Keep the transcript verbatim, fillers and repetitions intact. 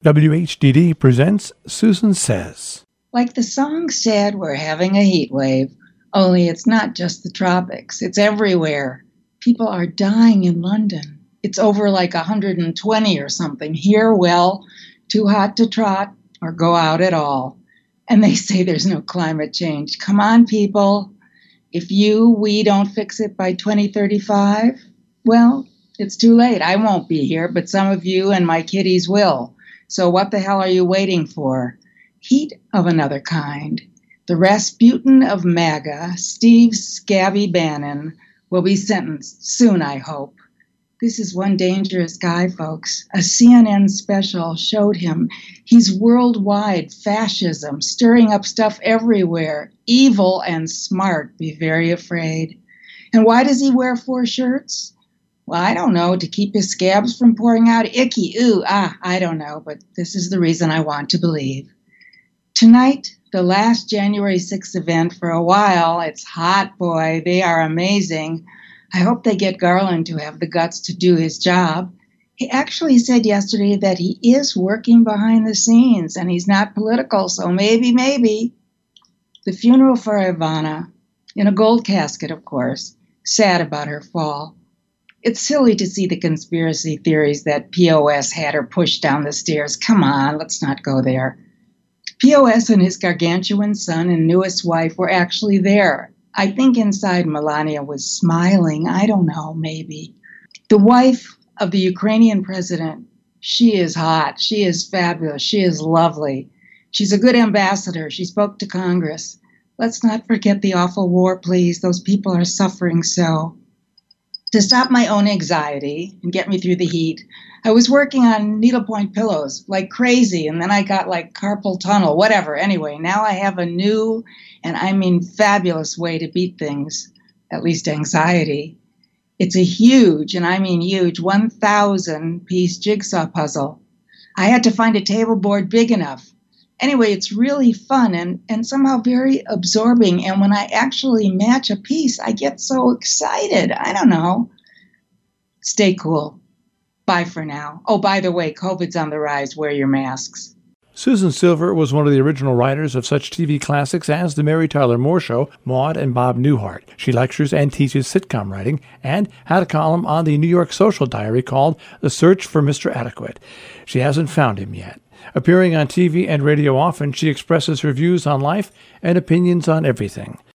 W H D D presents Susan Says. Like the song said, we're having a heat wave, only it's not just the tropics. It's everywhere. People are dying in London. It's over like one hundred twenty or something. Here, well, too hot to trot or go out at all. And they say there's no climate change. Come on, people. If you, we don't fix it by twenty thirty-five, well, it's too late. I won't be here, but some of you and my kiddies will. So what the hell are you waiting for? Heat of another kind. The Rasputin of MAGA, Steve Scabby Bannon, will be sentenced soon, I hope. This is one dangerous guy, folks. A C N N special showed him. He's worldwide fascism, stirring up stuff everywhere. Evil and smart, be very afraid. And why does he wear four shirts? Well, I don't know, to keep his scabs from pouring out. Icky, ooh, ah, I don't know, but this is the reason I want to believe. Tonight, the last January sixth event for a while. It's hot, boy. They are amazing. I hope they get Garland to have the guts to do his job. He actually said yesterday that he is working behind the scenes and he's not political, so maybe, maybe. The funeral for Ivana, in a gold casket, of course, sad about her fall. It's silly to see the conspiracy theories that P O S had her pushed down the stairs. Come on, let's not go there. P O S and his gargantuan son and newest wife were actually there. I think inside Melania was smiling. I don't know, maybe. The wife of the Ukrainian president, she is hot. She is fabulous. She is lovely. She's a good ambassador. She spoke to Congress. Let's not forget the awful war, please. Those people are suffering so. To stop my own anxiety and get me through the heat, I was working on needlepoint pillows like crazy, and then I got like carpal tunnel, whatever. Anyway, now I have a new, and I mean fabulous way to beat things, at least anxiety. It's a huge, and I mean huge, one thousand piece jigsaw puzzle. I had to find a table board big enough. Anyway, it's really fun and, and somehow very absorbing. And when I actually match a piece, I get so excited. I don't know. Stay cool. Bye for now. Oh, by the way, COVID's on the rise. Wear your masks. Susan Silver was one of the original writers of such T V classics as The Mary Tyler Moore Show, Maude and Bob Newhart. She lectures and teaches sitcom writing and had a column on the New York Social Diary called The Search for Mister Adequate. She hasn't found him yet. Appearing on T V and radio often, she expresses her views on life and opinions on everything.